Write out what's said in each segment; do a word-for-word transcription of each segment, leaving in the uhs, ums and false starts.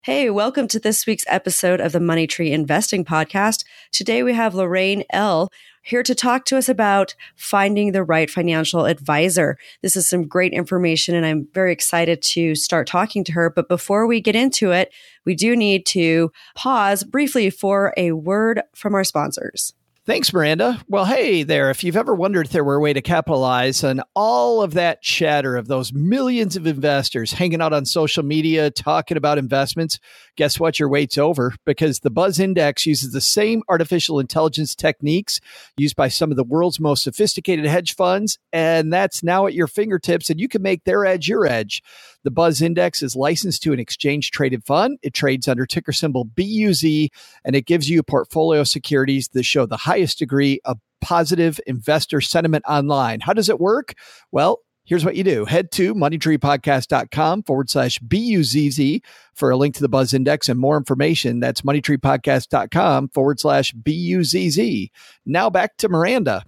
Hey, welcome to this week's episode of the Money Tree Investing Podcast. Today we have Lorraine L. here to talk to us about finding the right financial advisor. This is some great information and I'm very excited to start talking to her. But before we get into it, we do need to pause briefly for a word from our sponsors. Thanks, Miranda. Well, hey there. If you've ever wondered if there were a way to capitalize on all of that chatter of those millions of investors hanging out on social media, talking about investments, guess what? Your wait's over, because the Buzz Index uses the same artificial intelligence techniques used by some of the world's most sophisticated hedge funds. And that's now at your fingertips, and you can make their edge your edge. The Buzz Index is licensed to an exchange-traded fund. It trades under ticker symbol B U Z, and it gives you a portfolio of securities that show the highest degree of positive investor sentiment online. How does it work? Well, here's what you do. Head to moneytreepodcast.com forward slash B-U-Z-Z for a link to the Buzz Index and more information. That's moneytreepodcast.com forward slash B-U-Z-Z. Now back to Miranda.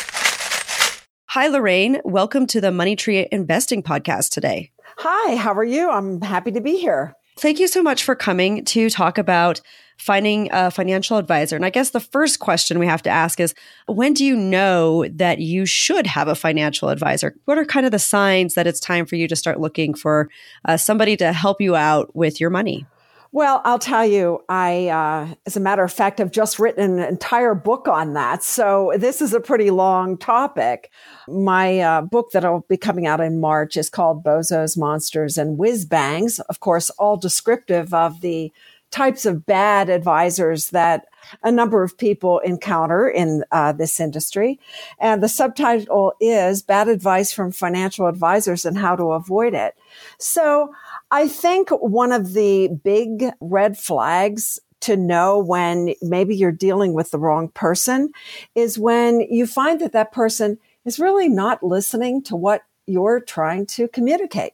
Hi, Lorraine. Welcome to the Money Tree Investing Podcast today. Hi, how are you? I'm happy to be here. Thank you so much for coming to talk about finding a financial advisor. And I guess the first question we have to ask is, when do you know that you should have a financial advisor? What are kind of the signs that it's time for you to start looking for uh, somebody to help you out with your money? Well, I'll tell you, I, uh, as a matter of fact, have just written an entire book on that. So this is a pretty long topic. My uh, book that'll be coming out in March is called Bozos, Monsters, and Whiz Bangs. Of course, all descriptive of the types of bad advisors that a number of people encounter in uh, this industry. And the subtitle is Bad Advice from Financial Advisors and How to Avoid It. So I think one of the big red flags to know when maybe you're dealing with the wrong person is when you find that that person is really not listening to what you're trying to communicate.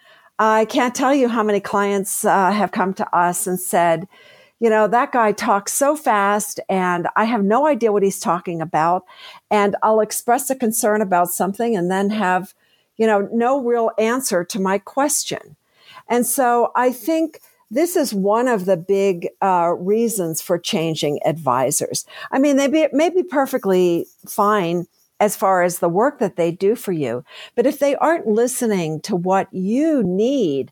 I can't tell you how many clients uh, have come to us and said, you know, that guy talks so fast and I have no idea what he's talking about. And I'll express a concern about something and then have, you know, no real answer to my question. And so I think this is one of the big uh, reasons for changing advisors. I mean, they be, may be perfectly fine as far as the work that they do for you, but if they aren't listening to what you need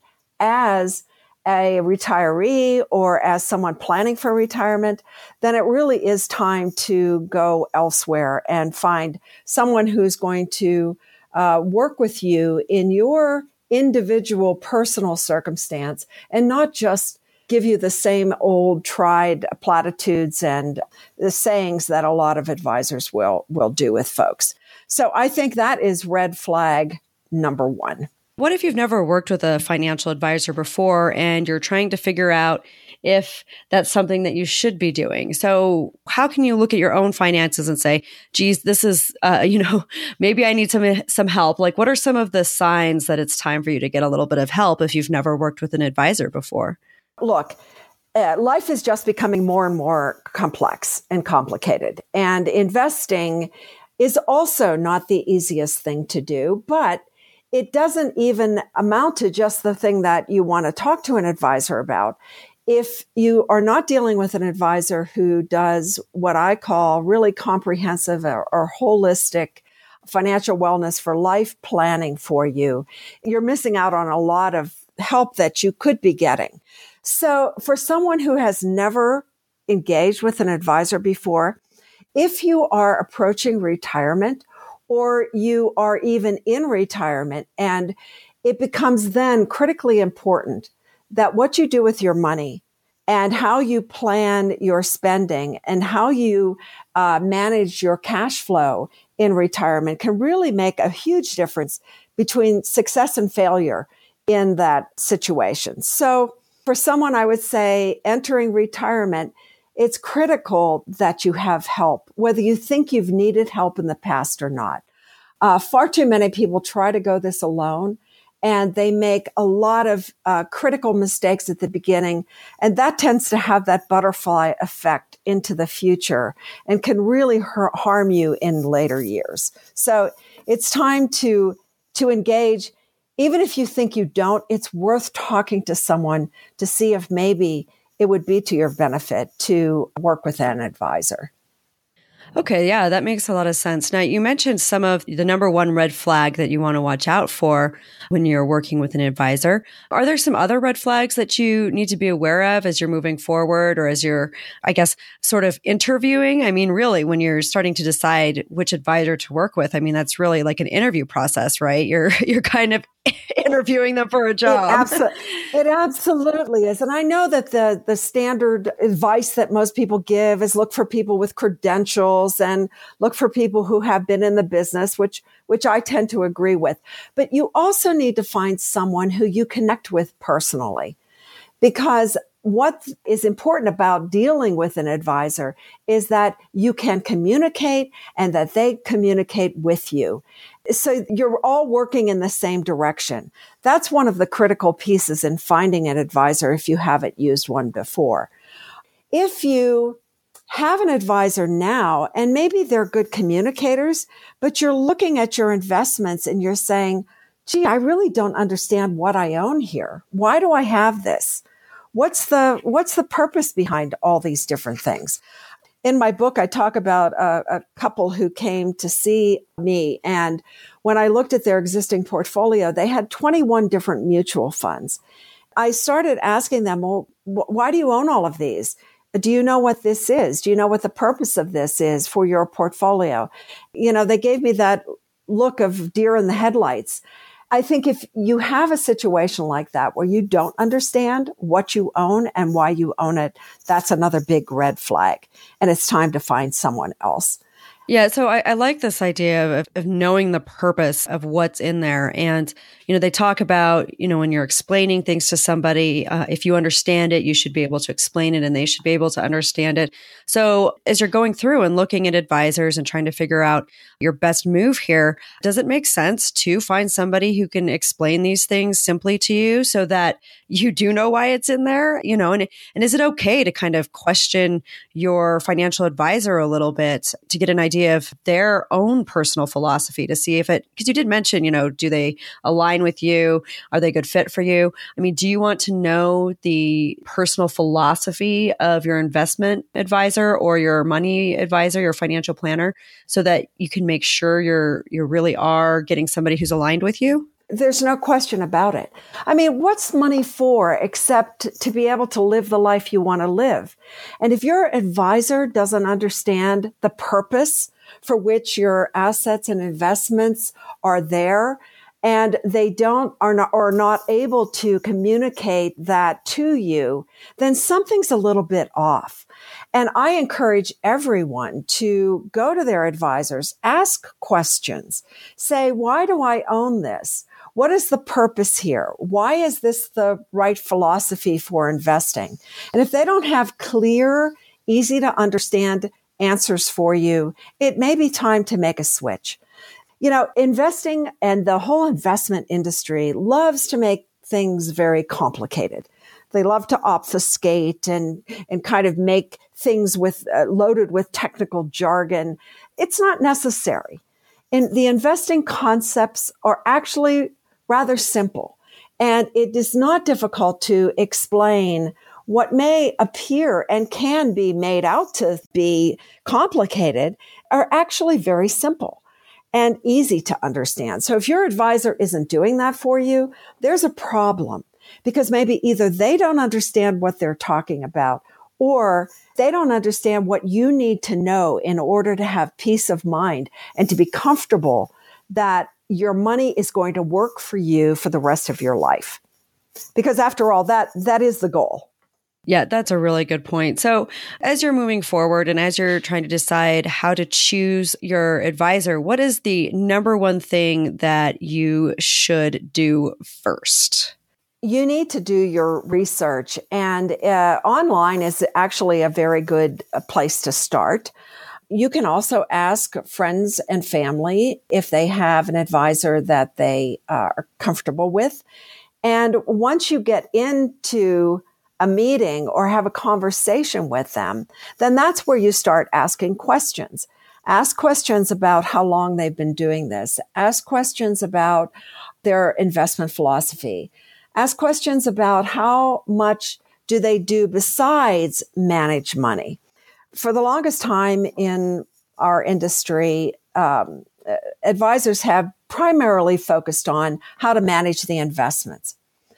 as a retiree or as someone planning for retirement, then it really is time to go elsewhere and find someone who's going to uh, work with you in your individual personal circumstance and not just give you the same old tried platitudes and the sayings that a lot of advisors will, will do with folks. So I think that is red flag number one. What if you've never worked with a financial advisor before and you're trying to figure out if that's something that you should be doing? So how can you look at your own finances and say, geez, this is, uh, you know, maybe I need some, some help. Like, what are some of the signs that it's time for you to get a little bit of help if you've never worked with an advisor before? Look, uh, life is just becoming more and more complex and complicated. And investing is also not the easiest thing to do, but it doesn't even amount to just the thing that you want to talk to an advisor about. If you are not dealing with an advisor who does what I call really comprehensive or, or holistic financial wellness for life planning for you, you're missing out on a lot of help that you could be getting. So for someone who has never engaged with an advisor before, if you are approaching retirement or you are even in retirement, and it becomes then critically important that what you do with your money and how you plan your spending and how you uh, manage your cash flow in retirement can really make a huge difference between success and failure in that situation. So for someone, I would say entering retirement, it's critical that you have help, whether you think you've needed help in the past or not. Uh, far too many people try to go this alone, and they make a lot of uh, critical mistakes at the beginning, and that tends to have that butterfly effect into the future and can really har- harm you in later years. So it's time to to engage even if you think you don't, it's worth talking to someone to see if maybe it would be to your benefit to work with an advisor. Okay, yeah, that makes a lot of sense. Now, you mentioned some of the number one red flag that you want to watch out for when you're working with an advisor. Are there some other red flags that you need to be aware of as you're moving forward or as you're, I guess, sort of interviewing? I mean, really, when you're starting to decide which advisor to work with, I mean, that's really like an interview process, right? You're you're kind of interviewing them for a job. It, abso- it absolutely is. And I know that the, the standard advice that most people give is look for people with credentials and look for people who have been in the business, which, which I tend to agree with. But you also need to find someone who you connect with personally, because what is important about dealing with an advisor is that you can communicate and that they communicate with you. So you're all working in the same direction. That's one of the critical pieces in finding an advisor if you haven't used one before. If you have an advisor now, and maybe they're good communicators, but you're looking at your investments and you're saying, gee, I really don't understand what I own here. Why do I have this? What's the, what's the purpose behind all these different things? In my book, I talk about a, a couple who came to see me. And when I looked at their existing portfolio, they had twenty-one different mutual funds. I started asking them, well, wh- why do you own all of these? Do you know what this is? Do you know what the purpose of this is for your portfolio? You know, they gave me that look of deer in the headlights. I think if you have a situation like that where you don't understand what you own and why you own it, that's another big red flag. And it's time to find someone else. Yeah, so I, I like this idea of, of knowing the purpose of what's in there. And, you know, they talk about, you know, when you're explaining things to somebody, uh, if you understand it, you should be able to explain it and they should be able to understand it. So as you're going through and looking at advisors and trying to figure out your best move here, does it make sense to find somebody who can explain these things simply to you so that you do know why it's in there? You know, and, and is it okay to kind of question your financial advisor a little bit to get an idea of their own personal philosophy to see if it, because you did mention, you know, do they align with you? Are they a good fit for you? I mean, do you want to know the personal philosophy of your investment advisor or your money advisor, your financial planner, so that you can make sure you're, you really are getting somebody who's aligned with you? There's no question about it. I mean, what's money for except to be able to live the life you want to live? And if your advisor doesn't understand the purpose for which your assets and investments are there, and they don't are not are not able to communicate that to you, then something's a little bit off. And I encourage everyone to go to their advisors, ask questions, say, why do I own this? What is the purpose here? Why is this the right philosophy for investing? And if they don't have clear, easy to understand answers for you, it may be time to make a switch. You know, investing and the whole investment industry loves to make things very complicated. They love to obfuscate and, and kind of make things with uh, loaded with technical jargon. It's not necessary. And the investing concepts are actually rather simple. And it is not difficult to explain what may appear and can be made out to be complicated are actually very simple and easy to understand. So if your advisor isn't doing that for you, there's a problem, because maybe either they don't understand what they're talking about, or they don't understand what you need to know in order to have peace of mind and to be comfortable that your money is going to work for you for the rest of your life. Because after all, that that is the goal. Yeah, that's a really good point. So as you're moving forward and as you're trying to decide how to choose your advisor, what is the number one thing that you should do first? You need to do your research, and uh, online is actually a very good uh, place to start. You can also ask friends and family if they have an advisor that they uh, are comfortable with. And once you get into a meeting or have a conversation with them, then that's where you start asking questions. Ask questions about how long they've been doing this. Ask questions about their investment philosophy. Ask questions about how much do they do besides manage money. For the longest time in our industry, um, advisors have primarily focused on how to manage the investments.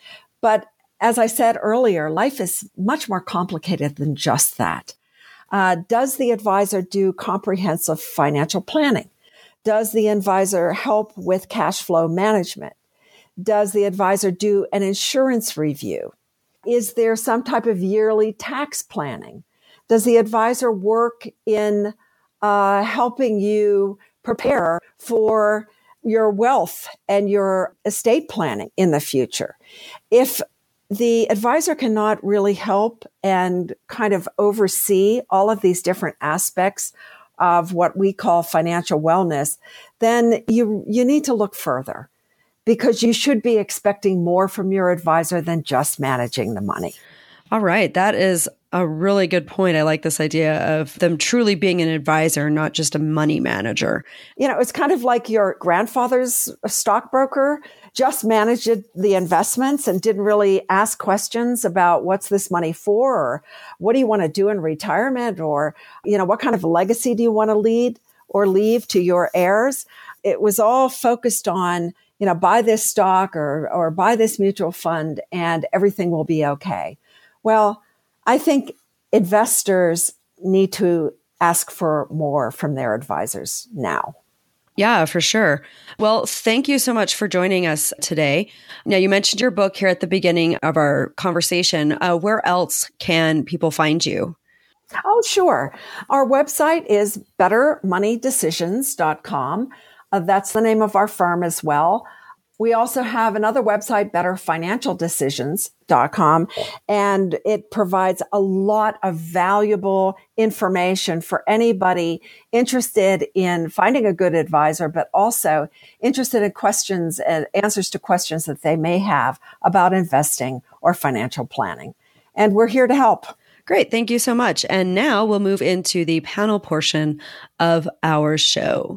But as I said earlier, life is much more complicated than just that. Uh, does the advisor do comprehensive financial planning? Does the advisor help with cash flow management? Does the advisor do an insurance review? Is there some type of yearly tax planning? Does the advisor work in uh, helping you prepare for your wealth and your estate planning in the future? If the advisor cannot really help and kind of oversee all of these different aspects of what we call financial wellness, then you, you need to look further, because you should be expecting more from your advisor than just managing the money. All right. That is a really good point. I like this idea of them truly being an advisor, not just a money manager. You know, it's kind of like your grandfather's stockbroker just managed the investments and didn't really ask questions about what's this money for, or what do you want to do in retirement, or, you know, what kind of legacy do you want to lead or leave to your heirs? It was all focused on, you know, buy this stock or, or buy this mutual fund and everything will be okay. Well, I think investors need to ask for more from their advisors now. Yeah, for sure. Well, thank you so much for joining us today. Now, you mentioned your book here at the beginning of our conversation. Uh, where else can people find you? Oh, sure. Our website is better money decisions dot com. Uh, that's the name of our firm as well. We also have another website, better financial decisions dot com, and it provides a lot of valuable information for anybody interested in finding a good advisor, but also interested in questions and answers to questions that they may have about investing or financial planning. And we're here to help. Great. Thank you so much. And now we'll move into the panel portion of our show.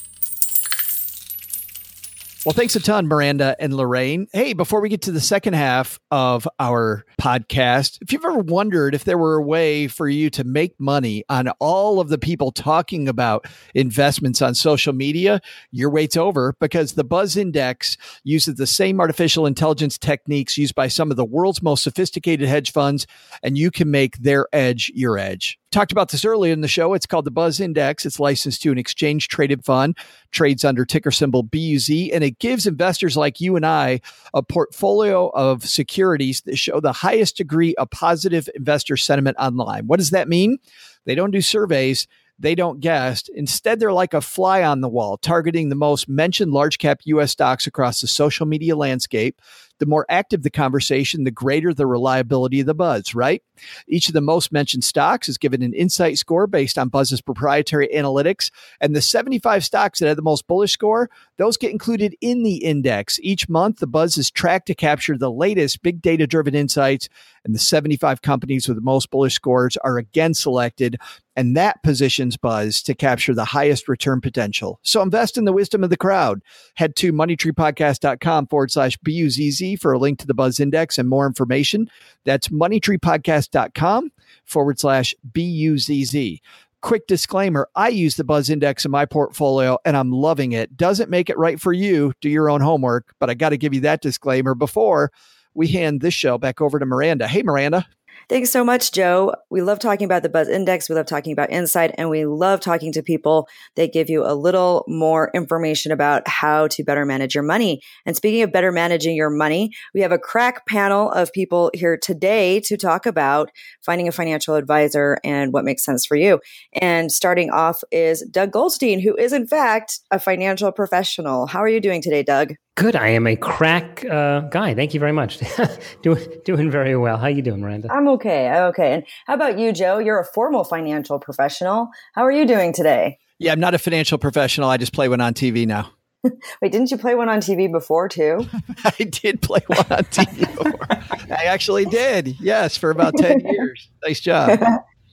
Well, thanks a ton, Miranda and Lorraine. Hey, before we get to the second half of our podcast, if you've ever wondered if there were a way for you to make money on all of the people talking about investments on social media, your wait's over, because the Buzz Index uses the same artificial intelligence techniques used by some of the world's most sophisticated hedge funds, and you can make their edge your edge. Talked about this earlier in the show. It's called the Buzz Index. It's licensed to an exchange-traded fund, trades under ticker symbol B U Z, and it gives investors like you and I a portfolio of securities that show the highest degree of positive investor sentiment online. What does that mean? They don't do surveys. They don't guess. Instead, they're like a fly on the wall, targeting the most mentioned large cap U S stocks across the social media landscape. The more active the conversation, the greater the reliability of the buzz, right? Each of the most mentioned stocks is given an insight score based on Buzz's proprietary analytics. And the seventy-five stocks that have the most bullish score, those get included in the index. Each month, the Buzz is tracked to capture the latest big data-driven insights, and the seventy-five companies with the most bullish scores are again selected, and that positions Buzz to capture the highest return potential. So invest in the wisdom of the crowd. Head to moneytreepodcast.com forward slash BUZZ for a link to the Buzz Index and more information. That's moneytreepodcast.com forward slash BUZZ. Quick disclaimer, I use the Buzz Index in my portfolio and I'm loving it. Doesn't make it right for you. Do your own homework, but I got to give you that disclaimer before we hand this show back over to Miranda. Hey, Miranda. Thanks so much, Joe. We love talking about the Buzz Index. We love talking about insight, and we love talking to people that give you a little more information about how to better manage your money. And speaking of better managing your money, we have a crack panel of people here today to talk about finding a financial advisor and what makes sense for you. And starting off is Doug Goldstein, who is in fact a financial professional. How are you doing today, Doug? Good. I am a crack uh, guy. Thank you very much. doing doing very well. How you doing, Miranda? I'm okay. I'm okay. And how about you, Joe? You're a formal financial professional. How are you doing today? Yeah, I'm not a financial professional. I just play one on T V now. Wait, didn't you play one on T V before too? I did play one on T V before. I actually did. Yes, for about ten years. Nice job.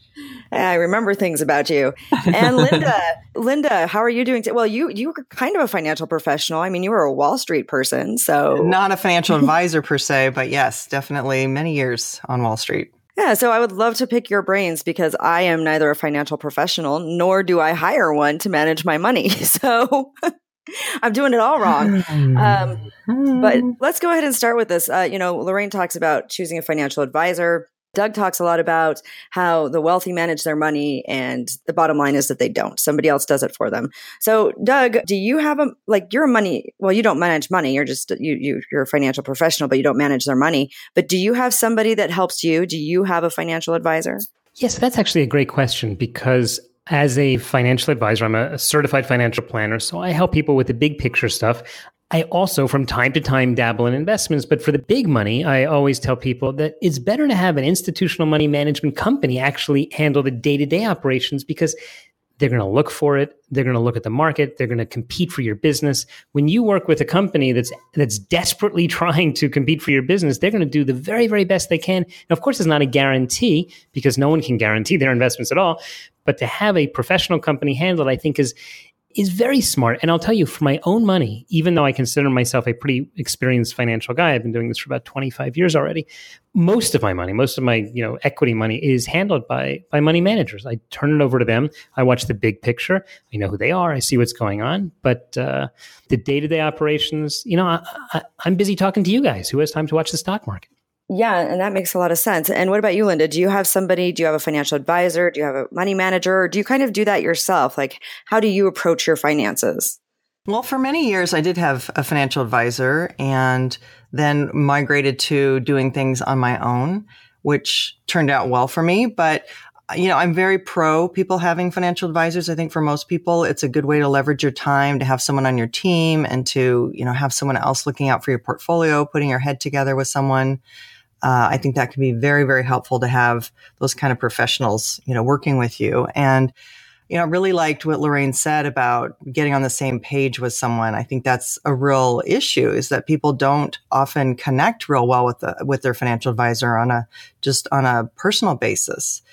I remember things about you. And Linda, Linda, how are you doing? T- well, you you were kind of a financial professional. I mean, you were a Wall Street person, so not a financial advisor per se, but yes, definitely many years on Wall Street. Yeah, so I would love to pick your brains because I am neither a financial professional nor do I hire one to manage my money. So I'm doing it all wrong. Um, but let's go ahead and start with this. Uh, you know, Lorraine talks about choosing a financial advisor. Doug talks a lot about how the wealthy manage their money, and the bottom line is that they don't. Somebody else does it for them. So, Doug, do you have a like you're a money? Well, you don't manage money. You're just you you you're a financial professional, but you don't manage their money. But do you have somebody that helps you? Do you have a financial advisor? Yes, that's actually a great question because as a financial advisor, I'm a certified financial planner, so I help people with the big picture stuff. I also, from time to time, dabble in investments. But for the big money, I always tell people that it's better to have an institutional money management company actually handle the day-to-day operations because they're going to look for it. They're going to look at the market. They're going to compete for your business. When you work with a company that's that's desperately trying to compete for your business, they're going to do the very, very best they can. And of course, it's not a guarantee because no one can guarantee their investments at all. But to have a professional company handle it, I think is is very smart. And I'll tell you, for my own money, even though I consider myself a pretty experienced financial guy, I've been doing this for about twenty-five years already. Most of my money, most of my, you know, equity money is handled by, by money managers. I turn it over to them. I watch the big picture. I know who they are. I see what's going on. But uh, the day-to-day operations, you know, I, I, I'm busy talking to you guys. Who has time to watch the stock market? Yeah, and that makes a lot of sense. And what about you, Linda? Do you have somebody, do you have a financial advisor? Do you have a money manager? Or do you kind of do that yourself? Like, how do you approach your finances? Well, for many years, I did have a financial advisor and then migrated to doing things on my own, which turned out well for me. But, you know, I'm very pro people having financial advisors. I think for most people, it's a good way to leverage your time, to have someone on your team and to, you know, have someone else looking out for your portfolio, putting your head together with someone. Uh, I think that can be very, very helpful to have those kind of professionals, you know, working with you. And, you know, I really liked what Lorraine said about getting on the same page with someone. I think that's a real issue, is that people don't often connect real well with the, with their financial advisor on a, just on a personal basis.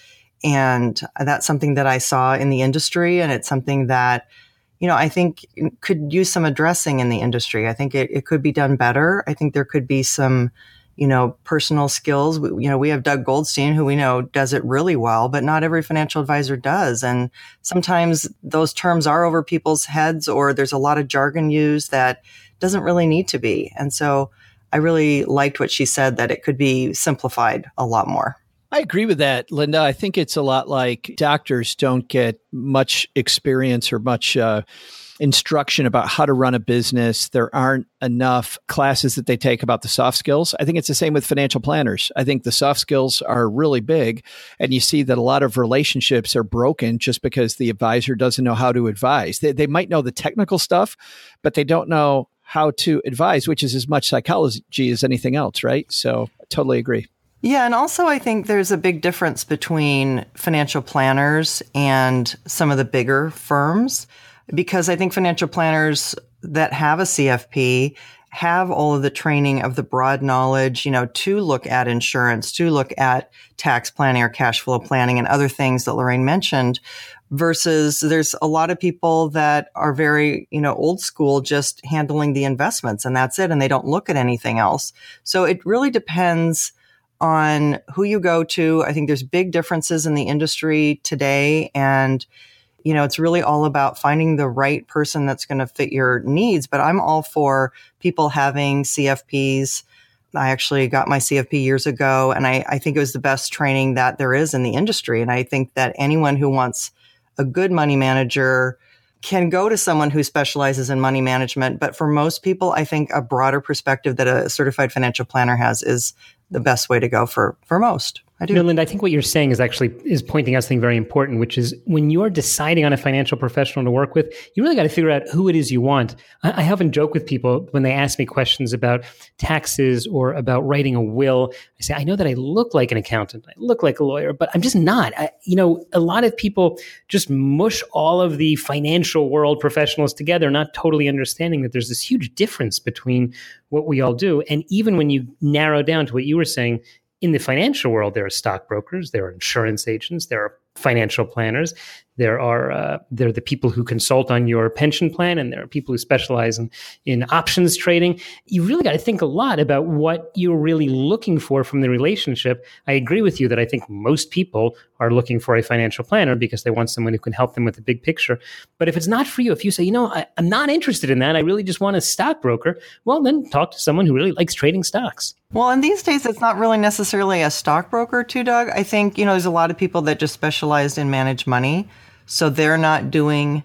And that's something that I saw in the industry. And it's something that, you know, I think could use some addressing in the industry. I think it, it could be done better. I think there could be some, you know, personal skills. We, you know, we have Doug Goldstein, who we know does it really well, but not every financial advisor does. And sometimes those terms are over people's heads, or there's a lot of jargon used that doesn't really need to be. And so I really liked what she said, that it could be simplified a lot more. I agree with that, Linda. I think it's a lot like doctors don't get much experience or much uh, instruction about how to run a business. There aren't enough classes that they take about the soft skills. I think it's the same with financial planners. I think the soft skills are really big. And you see that a lot of relationships are broken just because the advisor doesn't know how to advise. They, they might know the technical stuff, but they don't know how to advise, which is as much psychology as anything else, right? So I totally agree. Yeah. And also, I think there's a big difference between financial planners and some of the bigger firms, because I think financial planners that have a C F P have all of the training of the broad knowledge, you know, to look at insurance, to look at tax planning or cash flow planning and other things that Lorraine mentioned, versus there's a lot of people that are very, you know, old school, just handling the investments and that's it. And they don't look at anything else. So it really depends on who you go to. I think there's big differences in the industry today. And, you know, it's really all about finding the right person that's going to fit your needs. But I'm all for people having C F Ps. I actually got my C F P years ago, and I, I think it was the best training that there is in the industry. And I think that anyone who wants a good money manager can go to someone who specializes in money management. But for most people, I think a broader perspective that a certified financial planner has is the best way to go for, for most. I do. You know, Linda, I think what you're saying is actually is pointing out something very important, which is when you're deciding on a financial professional to work with, you really got to figure out who it is you want. I, I often joke with people when they ask me questions about taxes or about writing a will. I say, I know that I look like an accountant, I look like a lawyer, but I'm just not. I, you know, a lot of people just mush all of the financial world professionals together, not totally understanding that there's this huge difference between what we all do. And even when you narrow down to what you were saying, in the financial world, there are stockbrokers, there are insurance agents, there are financial planners. There are uh, there are the people who consult on your pension plan, and there are people who specialize in, in options trading. You really got to think a lot about what you're really looking for from the relationship. I agree with you that I think most people are looking for a financial planner because they want someone who can help them with the big picture. But if it's not for you, if you say, you know, I, I'm not interested in that, I really just want a stockbroker, well, then talk to someone who really likes trading stocks. Well, and these days, it's not really necessarily a stockbroker too, Doug. I think, you know, there's a lot of people that just specialize in managed money. So they're not doing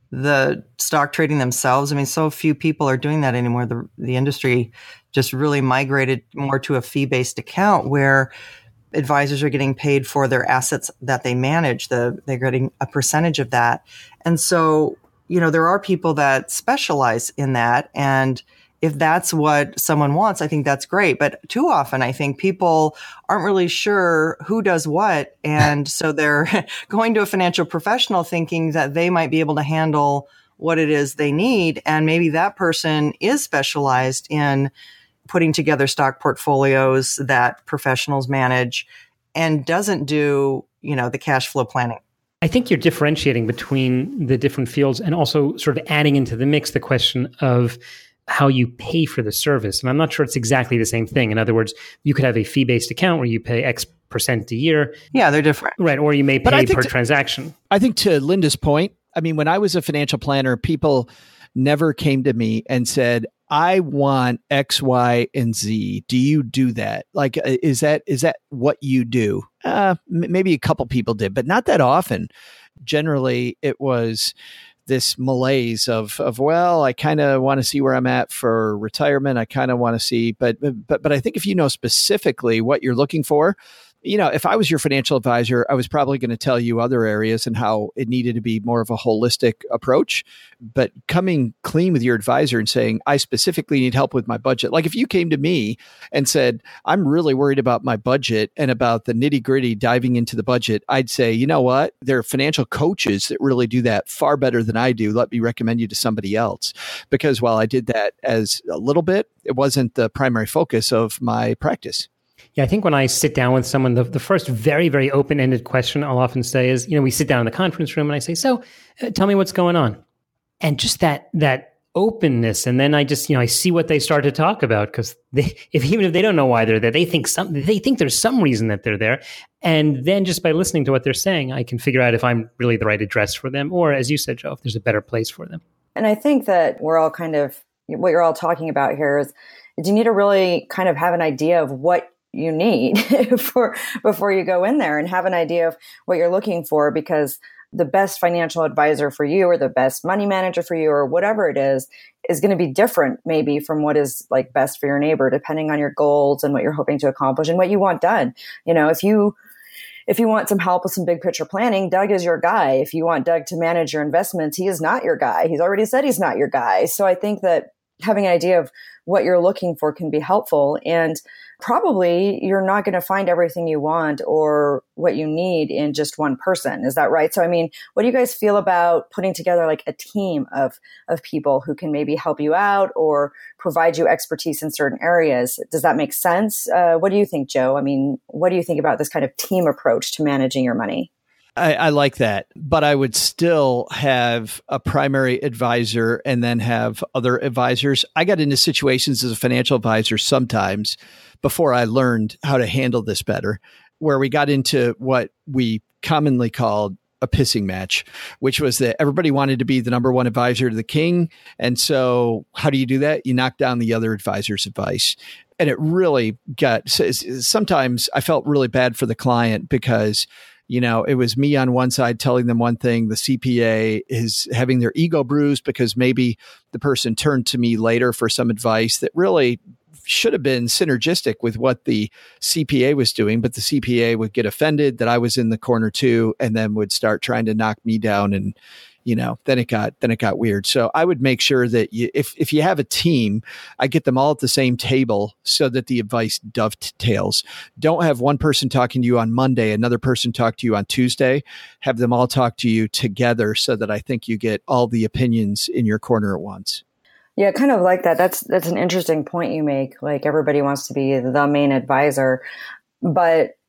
the stock trading themselves. I mean, so few people are doing that anymore. The, the industry just really migrated more to a fee-based account where advisors are getting paid for their assets that they manage. The, they're getting a percentage of that. And so, you know, there are people that specialize in that. And if that's what someone wants, I think that's great. But too often, I think people aren't really sure who does what. And so they're going to a financial professional thinking that they might be able to handle what it is they need. And maybe that person is specialized in putting together stock portfolios that professionals manage and doesn't do, you know, the cash flow planning. I think you're differentiating between the different fields and also sort of adding into the mix the question of how you pay for the service. And I'm not sure it's exactly the same thing. In other words, you could have a fee-based account where you pay X percent a year. Yeah, they're different. Right. Or you may pay per to, transaction. I think to Linda's point, I mean, when I was a financial planner, people never came to me and said, I want X, Y, and Z. Do you do that? Like, is that is that what you do? Uh, m- maybe a couple people did, but not that often. Generally, it was this malaise of, of, well, I kind of want to see where I'm at for retirement. I kind of want to see, but, but, but I think if you know specifically what you're looking for, you know, if I was your financial advisor, I was probably going to tell you other areas and how it needed to be more of a holistic approach. But coming clean with your advisor and saying, I specifically need help with my budget. Like if you came to me and said, I'm really worried about my budget and about the nitty gritty diving into the budget, I'd say, you know what? There are financial coaches that really do that far better than I do. Let me recommend you to somebody else. Because while I did that as a little bit, it wasn't the primary focus of my practice. Yeah, I think when I sit down with someone, the, the first very, very open-ended question I'll often say is, you know, we sit down in the conference room and I say, so uh, tell me what's going on. And just that that openness. And then I just, you know, I see what they start to talk about because they, if even if they don't know why they're there, they think some, they think there's some reason that they're there. And then just by listening to what they're saying, I can figure out if I'm really the right address for them. Or as you said, Joe, if there's a better place for them. And I think that we're all kind of, what you're all talking about here is, do you need to really kind of have an idea of what you need for before you go in there and have an idea of what you're looking for, because the best financial advisor for you or the best money manager for you or whatever it is, is going to be different maybe from what is like best for your neighbor, depending on your goals and what you're hoping to accomplish and what you want done. You know, if you, if you want some help with some big picture planning, Doug is your guy. If you want Doug to manage your investments, he is not your guy. He's already said he's not your guy. So I think that having an idea of what you're looking for can be helpful. And probably you're not going to find everything you want or what you need in just one person. Is that right? So, I mean, what do you guys feel about putting together like a team of, of people who can maybe help you out or provide you expertise in certain areas? Does that make sense? Uh, what do you think, Joe? I mean, what do you think about this kind of team approach to managing your money? I, I like that, but I would still have a primary advisor and then have other advisors. I got into situations as a financial advisor sometimes before I learned how to handle this better, where we got into what we commonly called a pissing match, which was that everybody wanted to be the number one advisor to the king. And so how do you do that? You knock down the other advisor's advice. And it really got, sometimes I felt really bad for the client because you know, it was me on one side telling them one thing. The C P A is having their ego bruised because maybe the person turned to me later for some advice that really should have been synergistic with what the C P A was doing. But the C P A would get offended that I was in the corner too, and then would start trying to knock me down. And, you know, then it got, then it got weird. So I would make sure that you, if, if you have a team, I get them all at the same table so that the advice dovetails. Don't have one person talking to you on Monday, another person talk to you on Tuesday. Have them all talk to you together so that I think you get all the opinions in your corner at once. Yeah, kind of like that. That's, that's an interesting point you make. Like everybody wants to be the main advisor, but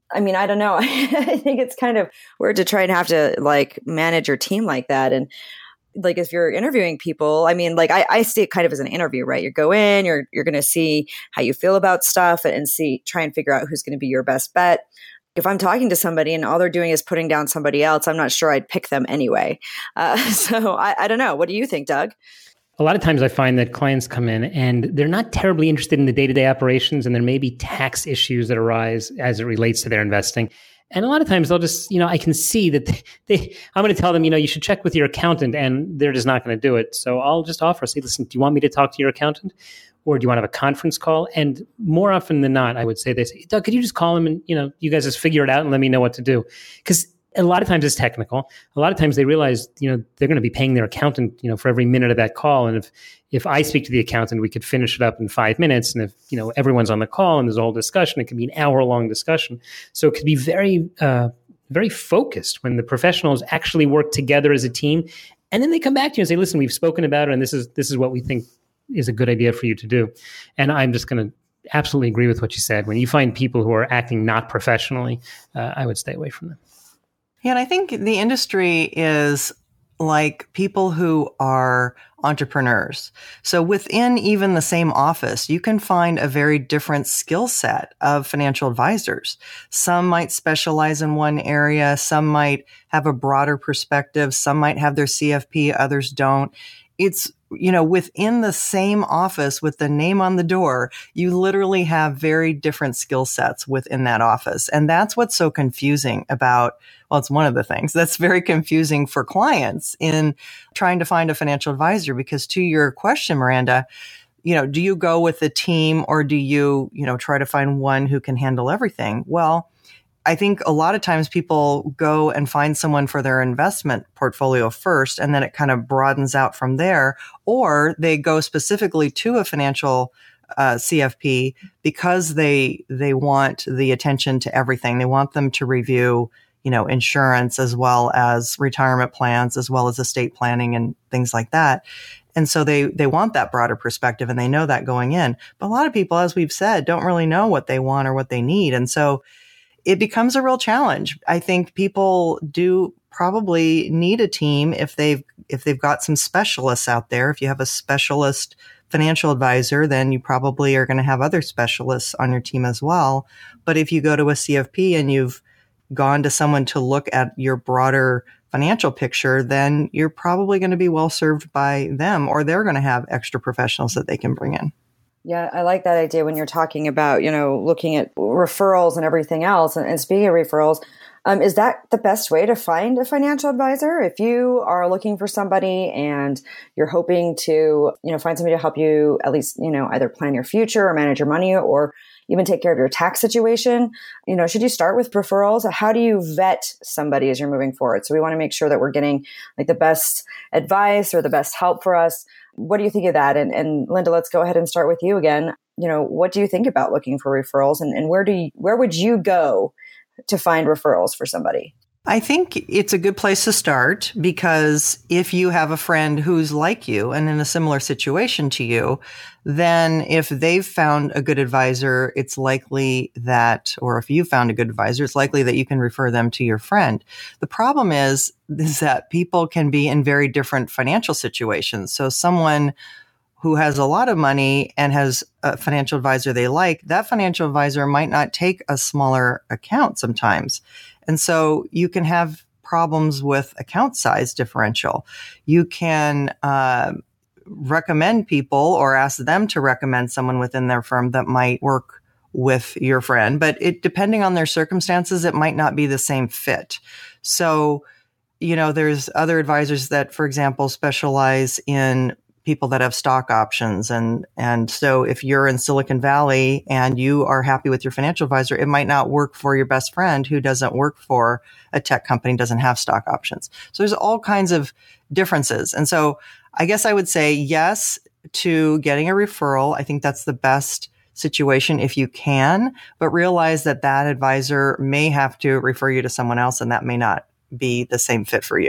I mean, I don't know. I think it's kind of weird to try and have to like manage your team like that. And like, if you're interviewing people, I mean, like I, I see it kind of as an interview, right? You go in, you're, you're going to see how you feel about stuff and see, try and figure out who's going to be your best bet. If I'm talking to somebody and all they're doing is putting down somebody else, I'm not sure I'd pick them anyway. Uh, so I, I don't know. What do you think, Doug? A lot of times I find that clients come in and they're not terribly interested in the day-to-day operations, and there may be tax issues that arise as it relates to their investing. And a lot of times they'll just, you know, I can see that they, they I'm going to tell them, you know, you should check with your accountant, and they're just not going to do it. So I'll just offer, say, listen, do you want me to talk to your accountant? Or do you want to have a conference call? And more often than not, I would say, they say, Doug, could you just call him and, you know, you guys just figure it out and let me know what to do? Because a lot of times it's technical. A lot of times they realize, you know, they're going to be paying their accountant, you know, for every minute of that call. And if, if I speak to the accountant, we could finish it up in five minutes. And if, you know, everyone's on the call and there's a whole discussion, it could be an hour long discussion. So it could be very, uh, very focused when the professionals actually work together as a team. And then they come back to you and say, listen, we've spoken about it, and this is, this is what we think is a good idea for you to do. And I'm just going to absolutely agree with what you said. When you find people who are acting not professionally, uh, I would stay away from them. Yeah, and I think the industry is like people who are entrepreneurs. So within even the same office, you can find a very different skill set of financial advisors. Some might specialize in one area. Some might have a broader perspective. Some might have their C F P. Others don't. It's, you know, within the same office with the name on the door, you literally have very different skill sets within that office. And that's what's so confusing about, well, it's one of the things that's very confusing for clients in trying to find a financial advisor. Because to your question, Miranda, you know, do you go with a team, or do you, you know, try to find one who can handle everything? Well, I think a lot of times people go and find someone for their investment portfolio first, and then it kind of broadens out from there. Or they go specifically to a financial uh, C F P because they they want the attention to everything. They want them to review, you know, insurance as well as retirement plans, as well as estate planning and things like that. And so they, they want that broader perspective, and they know that going in. But a lot of people, as we've said, don't really know what they want or what they need. And so it becomes a real challenge. I think people do probably need a team if they've, if they've got some specialists out there. If you have a specialist financial advisor, then you probably are going to have other specialists on your team as well. But if you go to a C F P and you've gone to someone to look at your broader financial picture, then you're probably going to be well served by them, or they're going to have extra professionals that they can bring in. Yeah, I like that idea when you're talking about, you know, looking at referrals and everything else. And, and speaking of referrals, um, is that the best way to find a financial advisor? If you are looking for somebody and you're hoping to, you know, find somebody to help you at least, you know, either plan your future or manage your money or even take care of your tax situation, you know, should you start with referrals? How do you vet somebody as you're moving forward? So we want to make sure that we're getting like the best advice or the best help for us. What do you think of that? And, and Linda, let's go ahead and start with you again. You know, what do you think about looking for referrals, and, and where do you, where would you go to find referrals for somebody? I think it's a good place to start, because if you have a friend who's like you and in a similar situation to you, then if they've found a good advisor, it's likely that, or if you found a good advisor, it's likely that you can refer them to your friend. The problem is, is that people can be in very different financial situations. So someone who has a lot of money and has a financial advisor they like, that financial advisor might not take a smaller account sometimes. And so you can have problems with account size differential. You can uh, recommend people or ask them to recommend someone within their firm that might work with your friend, but it, depending on their circumstances, it might not be the same fit. So, you know, there's other advisors that, for example, specialize in people that have stock options. And, and so if you're in Silicon Valley and you are happy with your financial advisor, it might not work for your best friend who doesn't work for a tech company, doesn't have stock options. So there's all kinds of differences. And so I guess I would say yes to getting a referral. I think that's the best situation if you can, but realize that that advisor may have to refer you to someone else, and that may not be the same fit for you.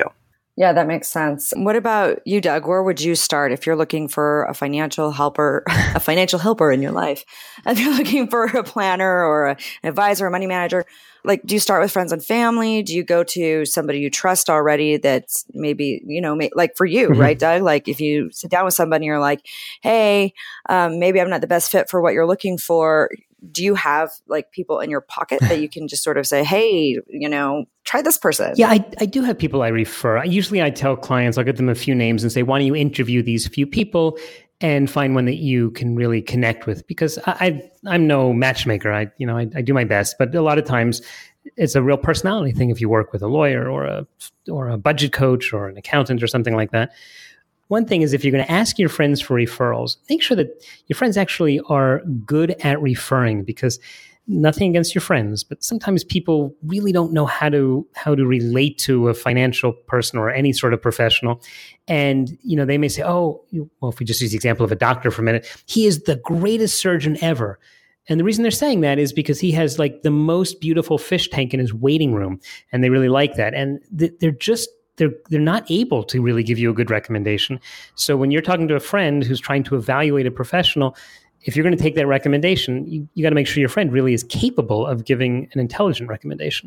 Yeah, that makes sense. What about you, Doug? Where would you start if you're looking for a financial helper, a financial helper in your life? If you're looking for a planner or an advisor, a money manager, like, do you start with friends and family? Do you go to somebody you trust already that's maybe, you know, may, like for you, mm-hmm. right, Doug? Like if you sit down with somebody and you're like, hey, um, maybe I'm not the best fit for what you're looking for. Do you have like people in your pocket that you can just sort of say, hey, you know, try this person? Yeah, I, I do have people I refer. Usually I tell clients, I'll get them a few names and say, why don't you interview these few people and find one that you can really connect with? Because I, I, I'm no matchmaker. I, you know, I, I do my best, but a lot of times it's a real personality thing if you work with a lawyer or a, or a budget coach or an accountant or something like that. One thing is if you're going to ask your friends for referrals, make sure that your friends actually are good at referring, because nothing against your friends, but sometimes people really don't know how to how to relate to a financial person or any sort of professional. And, you know, they may say, oh, well, if we just use the example of a doctor for a minute, he is the greatest surgeon ever. And the reason they're saying that is because he has like the most beautiful fish tank in his waiting room, and they really like that. And th- they're just They're they're not able to really give you a good recommendation. So when you're talking to a friend who's trying to evaluate a professional, if you're going to take that recommendation, you, you got to make sure your friend really is capable of giving an intelligent recommendation.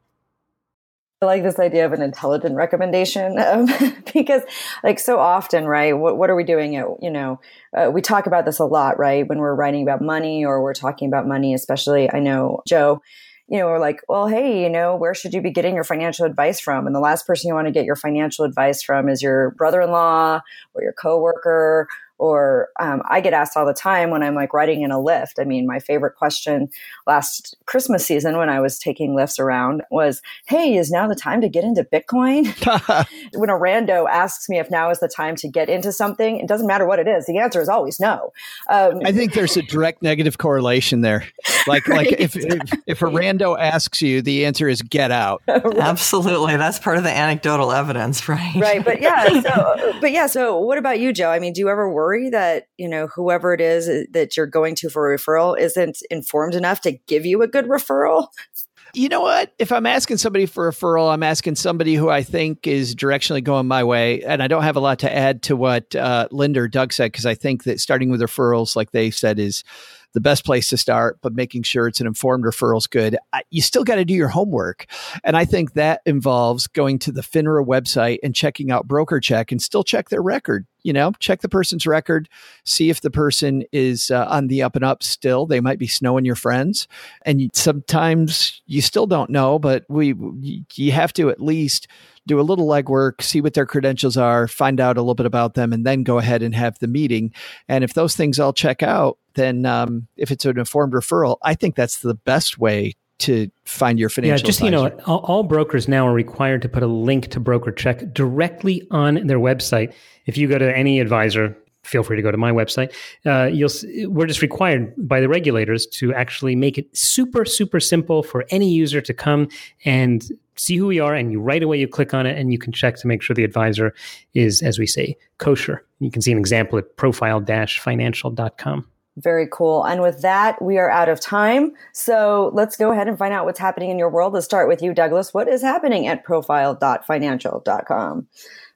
I like this idea of an intelligent recommendation um, because, like, so often, right? What what are we doing? At, you know, uh, we talk about this a lot, right? When we're writing about money or we're talking about money, especially. I know, Joe. You know, we're like, well, hey, you know, where should you be getting your financial advice from? And the last person you want to get your financial advice from is your brother-in-law or your coworker. Or um, I get asked all the time when I'm like riding in a Lyft. I mean, my favorite question last Christmas season when I was taking Lyfts around was, hey, is now the time to get into Bitcoin? When a rando asks me if now is the time to get into something, it doesn't matter what it is. The answer is always no. Um, I think there's a direct negative correlation there. Like, right. like if, if if a rando asks you, the answer is get out. Right. Absolutely. That's part of the anecdotal evidence, right? Right. But yeah, so, but yeah. So what about you, Joe? I mean, do you ever worry that, you know, whoever it is that you're going to for a referral isn't informed enough to give you a good referral? You know what? If I'm asking somebody for a referral, I'm asking somebody who I think is directionally going my way. And I don't have a lot to add to what uh, Linda or Doug said, because I think that starting with referrals, like they said, is the best place to start, but making sure it's an informed referral is good. I, you still got to do your homework. And I think that involves going to the FINRA website and checking out BrokerCheck and still check their record. You know, check the person's record, see if the person is uh, on the up and up still. They might be snowing your friends. And you, sometimes you still don't know, but we you have to at least do a little legwork, see what their credentials are, find out a little bit about them, and then go ahead and have the meeting. And if those things all check out, then um, if it's an informed referral, I think that's the best way to find your financial Yeah, just advisor. You know, all, all brokers now are required to put a link to BrokerCheck directly on their website. If you go to any advisor, feel free to go to my website. Uh, you'll we're just required by the regulators to actually make it super, super simple for any user to come and see who we are, and you right away you click on it and you can check to make sure the advisor is, as we say, kosher. You can see an example at profile dash financial dot com. Very cool. And with that, we are out of time. So let's go ahead and find out what's happening in your world. Let's start with you, Douglas. What is happening at profile dot financial dot com?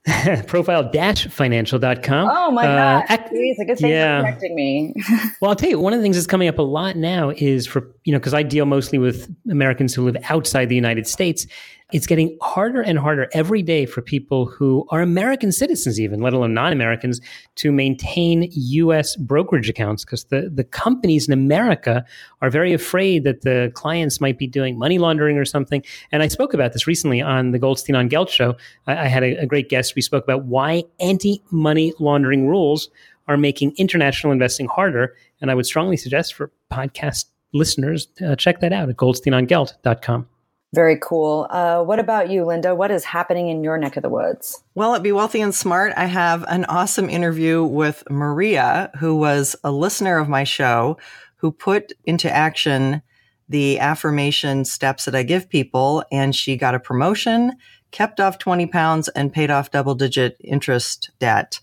profile dash financial dot com. Oh my uh, gosh. Ac- it's a good thing yeah. for correcting me. Well, I'll tell you, one of the things that's coming up a lot now is for, you know, because I deal mostly with Americans who live outside the United States. It's getting harder and harder every day for people who are American citizens, even, let alone non-Americans, to maintain U S brokerage accounts, because the, the companies in America are very afraid that the clients might be doing money laundering or something. And I spoke about this recently on the Goldstein on Gelt show. I, I had a, a great guest. We spoke about why anti-money laundering rules are making international investing harder. And I would strongly suggest for podcast listeners, uh, check that out at goldstein on gelt dot com. Very cool. Uh, what about you, Linda? What is happening in your neck of the woods? Well, at Be Wealthy and Smart, I have an awesome interview with Maria, who was a listener of my show, who put into action the affirmation steps that I give people. And she got a promotion, kept off twenty pounds, and paid off double-digit interest debt.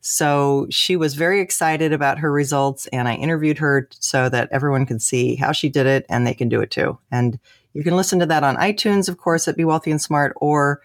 So she was very excited about her results, and I interviewed her so that everyone can see how she did it, and they can do it too. And you can listen to that on iTunes, of course, at Be Wealthy and Smart, or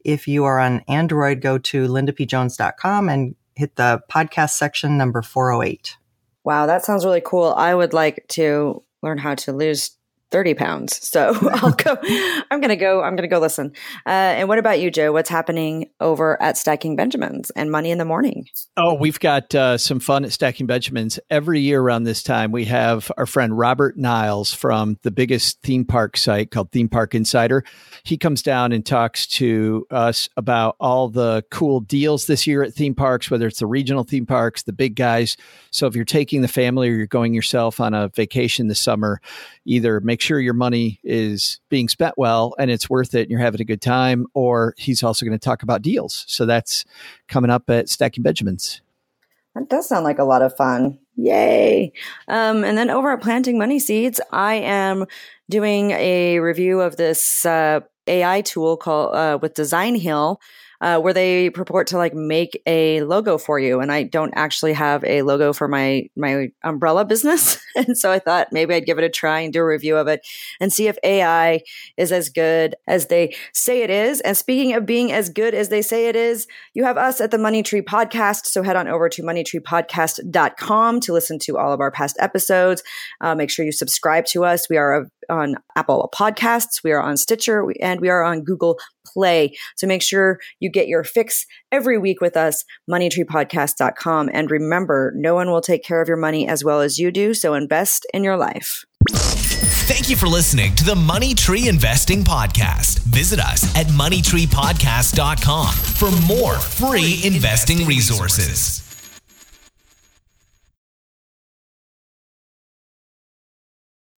if you are on Android, go to linda p jones dot com and hit the podcast section number four oh eight. Wow, that sounds really cool. I would like to learn how to lose thirty pounds. So I'll go, I'm going to go, I'm going to go listen. Uh, and what about you, Joe? What's happening over at Stacking Benjamins and Money in the Morning? Oh, we've got uh, some fun at Stacking Benjamins. Every year around this time, we have our friend Robert Niles from the biggest theme park site called Theme Park Insider. He comes down and talks to us about all the cool deals this year at theme parks, whether it's the regional theme parks, the big guys. So if you're taking the family or you're going yourself on a vacation this summer, either make sure your money is being spent well and it's worth it and you're having a good time, or he's also going to talk about deals. So that's coming up at Stacking Benjamins. That does sound like a lot of fun. Yay. Um, and then over at Planting Money Seeds, I am doing a review of this uh, A I tool called uh, with Design Hill, uh, where they purport to like make a logo for you. And I don't actually have a logo for my, my umbrella business. And so I thought maybe I'd give it a try and do a review of it and see if A I is as good as they say it is. And speaking of being as good as they say it is, you have us at the Money Tree Podcast. So head on over to money tree podcast dot com to listen to all of our past episodes. Uh, make sure you subscribe to us. We are on Apple Podcasts, we are on Stitcher, and we are on Google Play. So make sure you get your fix every week with us, money tree podcast dot com. And remember, no one will take care of your money as well as you do. So invest in your life. Thank you for listening to the Money Tree Investing Podcast. Visit us at money tree podcast dot com for more free investing resources.